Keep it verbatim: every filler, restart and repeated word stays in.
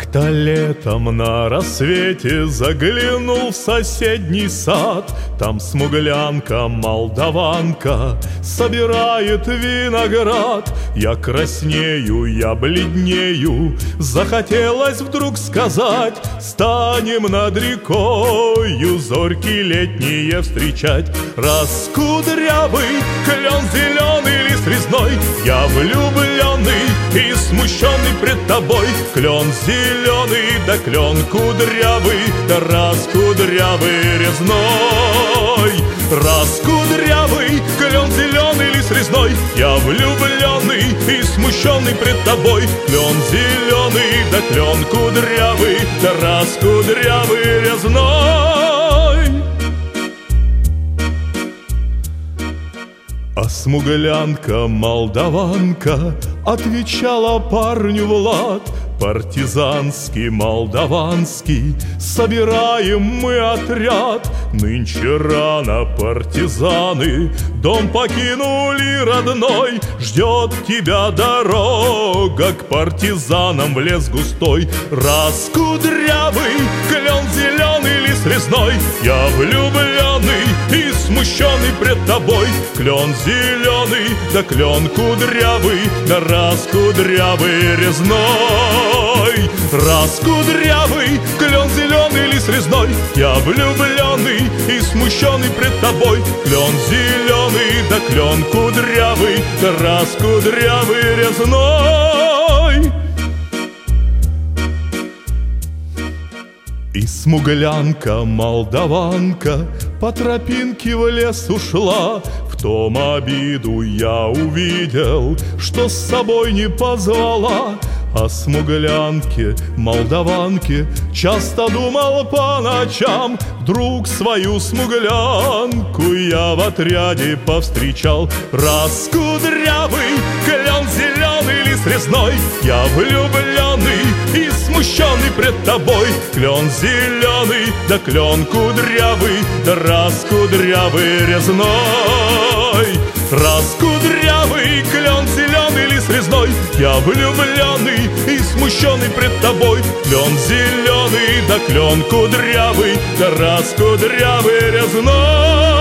Как-то летом на рассвете заглянул в соседний сад. Там смуглянка-молдаванка собирает виноград. Я краснею, я бледнею, захотелось вдруг сказать: станем над рекою зорьки летние встречать. Раскудрявый клен зеленый, лист резной, я влюбленный и смущенный пред тобой. Клен зеленый, да клен кудрявый, да раскудрявый резной. Раскудрявый клен зеленый, лист резной, я влюбленный и смущенный пред тобой. Клен зеленый, да клен кудрявый, да раскудрявый резной. А смуглянка-молдаванка отвечала парню в лад: партизанский, молдаванский, собираем мы отряд. Нынче рано партизаны дом покинули родной. Ждет тебя дорога к партизанам в лес густой. Раскудрявый клен зеленый, лист резной, я влюбленный и смущенный пред тобой. Клен зеленый, да клен кудрявый, да раскудрявый резной. Раскудрявый клен зеленый, лист резной, я влюбленный и смущенный пред тобой. Клен зеленый, да клен кудрявый, да раскудрявый резной. И смуглянка-молдаванка по тропинке в лес ушла. В том обиду я увидел, что с собой не позвала. О смуглянке, молдаванке часто думал по ночам. Вдруг свою смуглянку я в отряде повстречал. Раскудрявый клен зеленый, лист резной, я влюбленный и смущенный пред тобой. Клен зеленый, да клен кудрявый, да раскудрявый резной. Раскудрявый клен зеленый, лист резной, я влюбленный и смущенный пред тобой. Клен зеленый, да клен кудрявый, да раскудрявый резной.